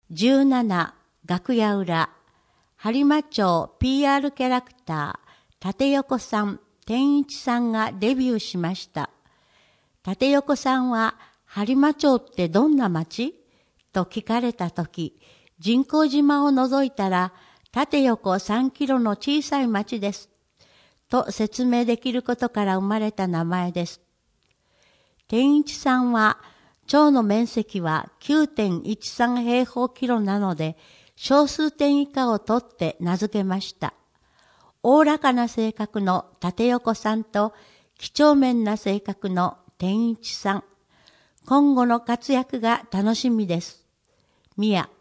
17楽屋裏播磨町 PR キャラクター立横さん、天一さんがデビューしました。立横さんは播磨町ってどんな町と聞かれたとき、人工島を除いたら縦横3キロの小さい町ですと説明できることから生まれた名前です。天一さんは町の面積は 9.13 平方キロなので小数点以下を取って名付けました。おおらかな性格の立横さんと几帳面な性格の天一さん。今後の活躍が楽しみです。みや。